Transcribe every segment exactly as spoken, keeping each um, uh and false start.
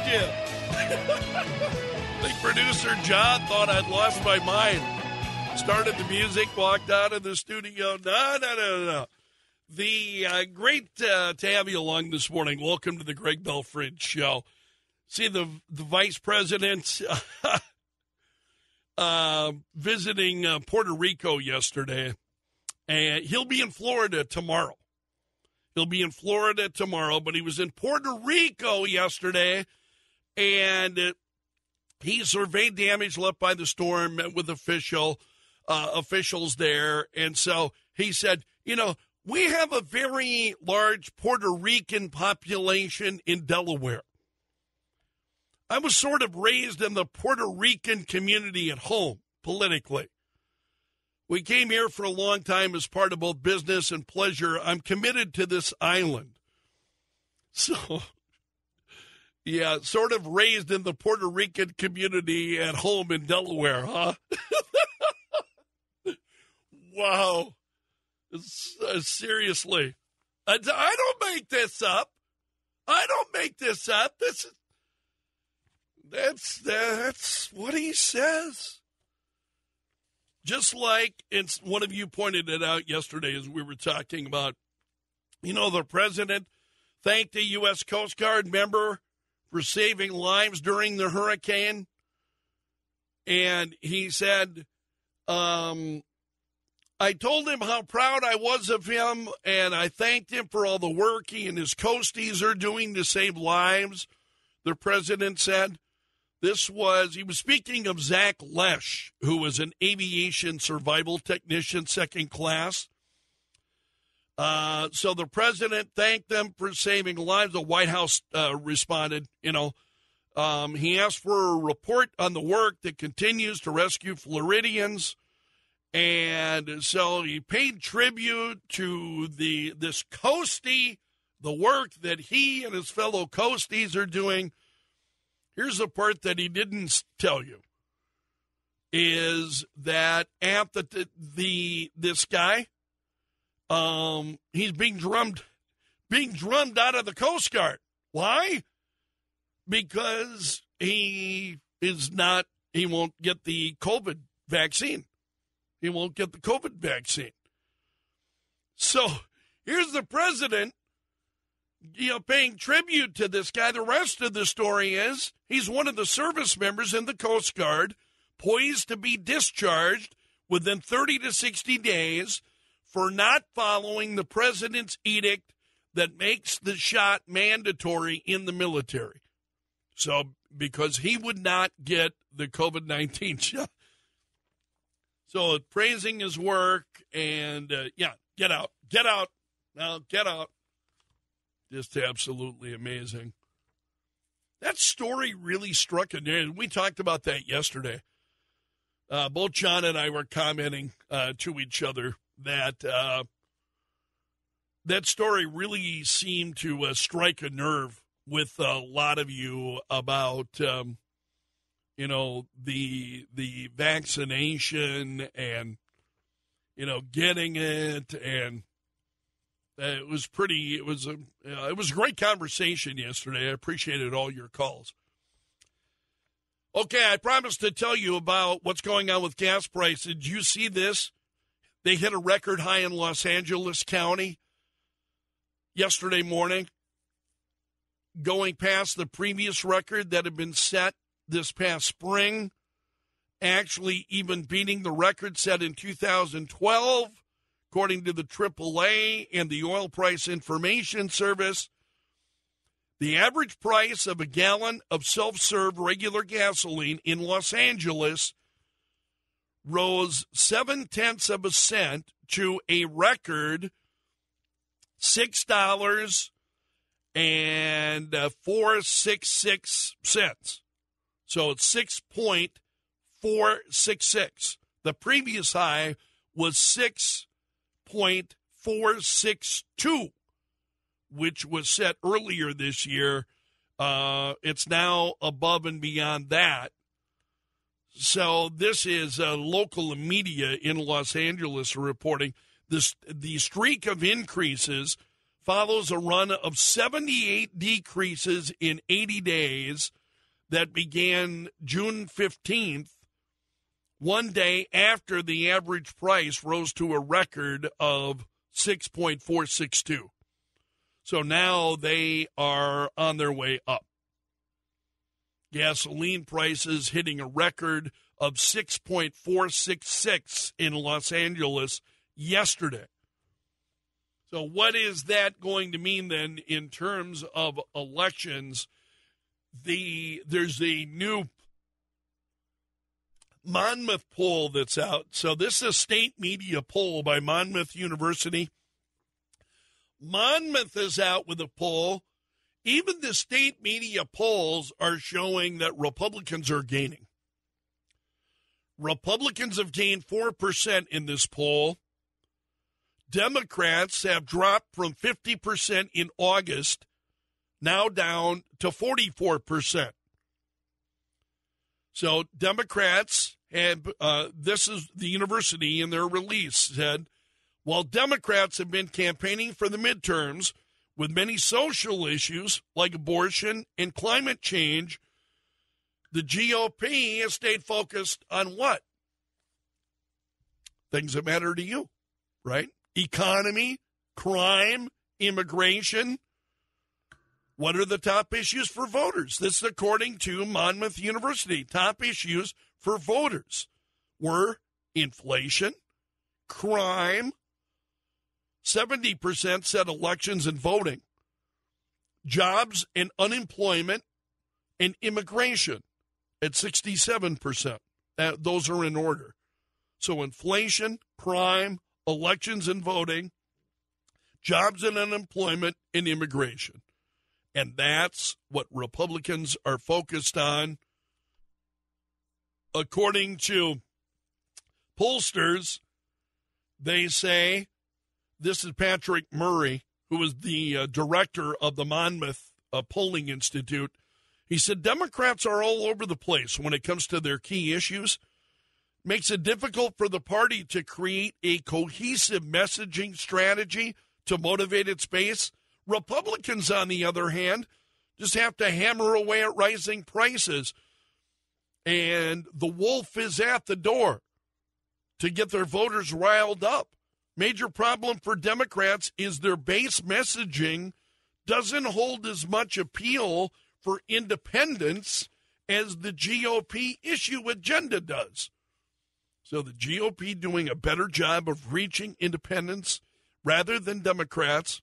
you? I think producer John thought I'd lost my mind. Started the music, walked out of the studio. No, no, no, no. The uh, great uh, to have you along this morning. Welcome to the Greg Belfridge Show. See the the vice president uh, visiting uh, Puerto Rico yesterday, and he'll be in Florida tomorrow. He'll be in Florida tomorrow, but he was in Puerto Rico yesterday, and uh, he surveyed damage left by the storm, met with official uh, officials there, and so he said, you know, we have a very large Puerto Rican population in Delaware. I was sort of raised in the Puerto Rican community at home, politically. We came here for a long time as part of both business and pleasure. I'm committed to this island. So, yeah, sort of raised in the Puerto Rican community at home in Delaware, huh? Wow. Uh, seriously. I, I don't make this up. I don't make this up. This is, that's, that's what he says. Just like it's, one of you pointed it out yesterday as we were talking about, you know, the president thanked the U S Coast Guard member for saving lives during the hurricane. And he said, um, I told him how proud I was of him, and I thanked him for all the work he and his coasties are doing to save lives, the president said. This was, he was speaking of Zach Lesh, who was an aviation survival technician, second class. Uh, so the president thanked them for saving lives. The White House uh, responded, you know, um, he asked for a report on the work that continues to rescue Floridians. And so he paid tribute to the this coastie, the work that he and his fellow coasties are doing. Here's the part that he didn't tell you, is that at the, the, the this guy, um, he's being drummed, being drummed out of the Coast Guard. Why? Because he is not, he won't get the COVID vaccine. He won't get the COVID vaccine. So here's the president, you know, paying tribute to this guy. The rest of the story is he's one of the service members in the Coast Guard, poised to be discharged within thirty to sixty days for not following the president's edict that makes the shot mandatory in the military. So because he would not get the COVID nineteen shot. So praising his work and, uh, yeah, get out, get out, now get out. Just absolutely amazing. That story really struck a nerve. We talked about that yesterday. Uh, both John and I were commenting uh, to each other that uh, that story really seemed to uh, strike a nerve with a lot of you about, um, you know, the the vaccination and, you know, getting it, and uh, it was pretty. It was a uh, it was a great conversation yesterday. I appreciated all your calls. Okay, I promised to tell you about what's going on with gas prices. Did you see this? They hit a record high in Los Angeles County yesterday morning, going past the previous record that had been set this past spring, actually even beating the record set in two thousand twelve, according to the triple A and the Oil Price Information Service. The average price of a gallon of self-serve regular gasoline in Los Angeles rose seven-tenths of a cent to a record six dollars and four sixty-six cents. So it's six point four six six. The previous high was six point four six two, which was set earlier this year. Uh, it's now above and beyond that. So this is uh, local media in Los Angeles reporting this. The streak of increases follows a run of seventy-eight decreases in eighty days that began June fifteenth, one day after the average price rose to a record of six point four six two. So now they are on their way up. Gasoline prices hitting a record of six point four six six in Los Angeles yesterday. So what is that going to mean then in terms of elections? The there's a new Monmouth poll that's out. So this is a state media poll by Monmouth University. Monmouth is out with a poll. Even the state media polls are showing that Republicans are gaining. Republicans have gained four percent in this poll. Democrats have dropped from fifty percent in August, now down to forty-four percent. So Democrats, and uh, this is the university in their release, said, while Democrats have been campaigning for the midterms with many social issues like abortion and climate change, the G O P has stayed focused on what? Things that matter to you, right? Economy, crime, immigration. What are the top issues for voters? This is according to Monmouth University. Top issues for voters were inflation, crime. seventy percent said elections and voting. Jobs and unemployment and immigration at sixty-seven percent. Uh, those are in order. So inflation, crime, elections and voting, jobs and unemployment, and immigration. And that's what Republicans are focused on. According to pollsters, they say, this is Patrick Murray, who is the uh, director of the Monmouth uh, Polling Institute. He said, Democrats are all over the place when it comes to their key issues. Makes it difficult for the party to create a cohesive messaging strategy to motivate its base. Republicans, on the other hand, just have to hammer away at rising prices. And the wolf is at the door to get their voters riled up. Major problem for Democrats is their base messaging doesn't hold as much appeal for independents as the G O P issue agenda does. So the G O P doing a better job of reaching independents rather than Democrats.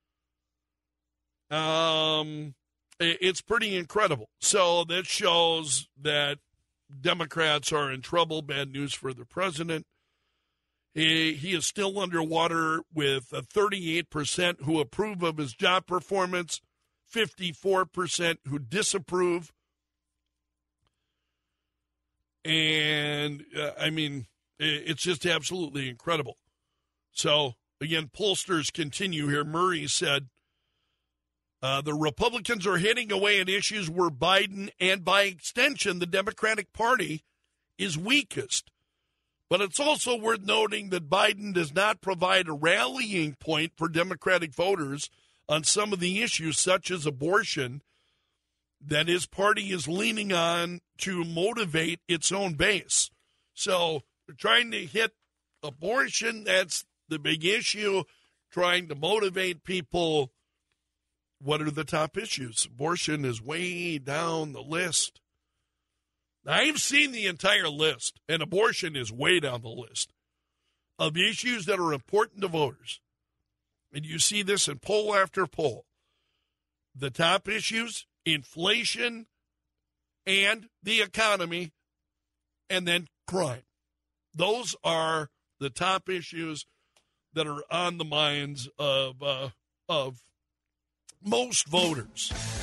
Um, it's pretty incredible. So that shows that Democrats are in trouble. Bad news for the president. He, he is still underwater with a thirty-eight percent who approve of his job performance, fifty-four percent who disapprove. And, uh, I mean, it's just absolutely incredible. So, again, pollsters continue here. Murray said, uh, the Republicans are hitting away at issues where Biden and, by extension, the Democratic Party is weakest. But it's also worth noting that Biden does not provide a rallying point for Democratic voters on some of the issues, such as abortion, that his party is leaning on to motivate its own base. So they're trying to hit abortion. That's the big issue, trying to motivate people. What are the top issues? Abortion is way down the list. I've seen the entire list, and abortion is way down the list of issues that are important to voters. And you see this in poll after poll. The top issues, inflation and the economy, and then crime. Those are the top issues that are on the minds of uh, of most voters.